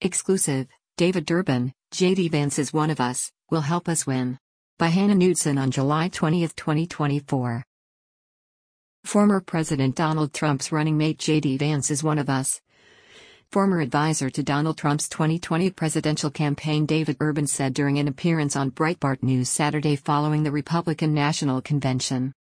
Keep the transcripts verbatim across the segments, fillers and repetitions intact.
Exclusive, David Durbin, J D Vance is one of us, will help us win. By Hannah Knudsen on July twentieth, twenty twenty-four. Former President Donald Trump's running mate J D Vance is one of us. Former advisor to Donald Trump's twenty twenty presidential campaign David Durbin said during an appearance on Breitbart News Saturday following the Republican National Convention.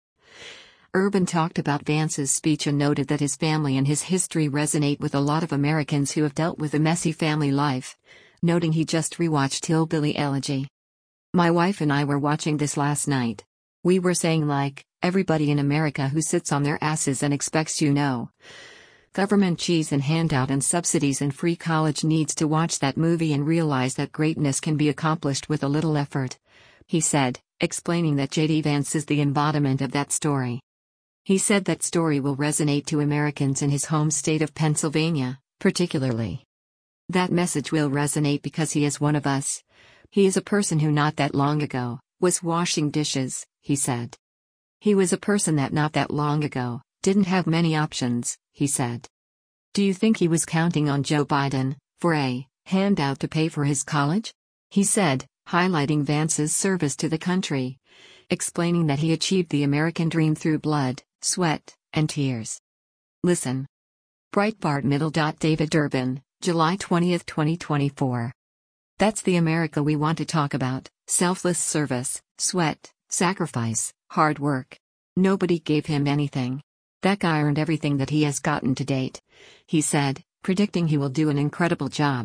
Durbin talked about Vance's speech and noted that his family and his history resonate with a lot of Americans who have dealt with a messy family life, noting he just rewatched Hillbilly Elegy. "My wife and I were watching this last night. We were saying like, everybody in America who sits on their asses and expects you know, government cheese and handout and subsidies and free college needs to watch that movie and realize that greatness can be accomplished with a little effort," he said, explaining that J D Vance is the embodiment of that story. He said that story will resonate to Americans in his home state of Pennsylvania, particularly. "That message will resonate because he is one of us. He is a person who not that long ago, was washing dishes," he said. "He was a person that not that long ago, didn't have many options," he said. "Do you think he was counting on Joe Biden, for a handout to pay for his college?" he said, highlighting Vance's service to the country, explaining that he achieved the American dream through blood, sweat, and tears. Listen. Breitbart Middle. David Durbin, July twentieth, twenty twenty-four. "That's the America we want to talk about, selfless service, sweat, sacrifice, hard work. Nobody gave him anything. That guy earned everything that he has gotten to date," he said, predicting he will do an incredible job.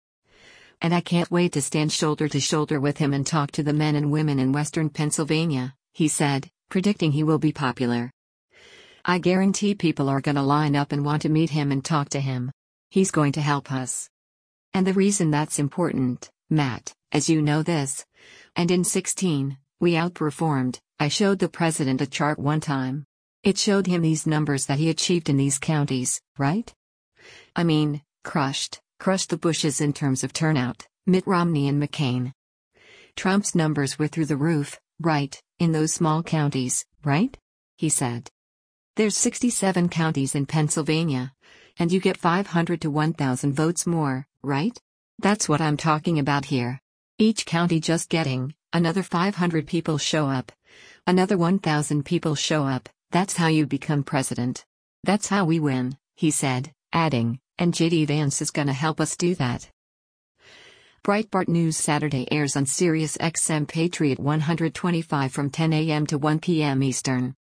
"And I can't wait to stand shoulder to shoulder with him and talk to the men and women in Western Pennsylvania," he said, predicting he will be popular. "I guarantee people are gonna line up and want to meet him and talk to him. He's going to help us. And the reason that's important, Matt, as you know this. And in sixteen, we outperformed. I showed the president a chart one time. It showed him these numbers that he achieved in these counties, right? I mean, crushed, crushed the Bushes in terms of turnout, Mitt Romney and McCain. Trump's numbers were through the roof, right, in those small counties, right?" he said. "There's sixty-seven counties in Pennsylvania. And you get five hundred to one thousand votes more, right? That's what I'm talking about here. Each county just getting, another five hundred people show up. Another one thousand people show up, that's how you become president. That's how we win," he said, adding, "and J D Vance is gonna help us do that." Breitbart News Saturday airs on Sirius X M Patriot one twenty-five from ten a m to one p m Eastern.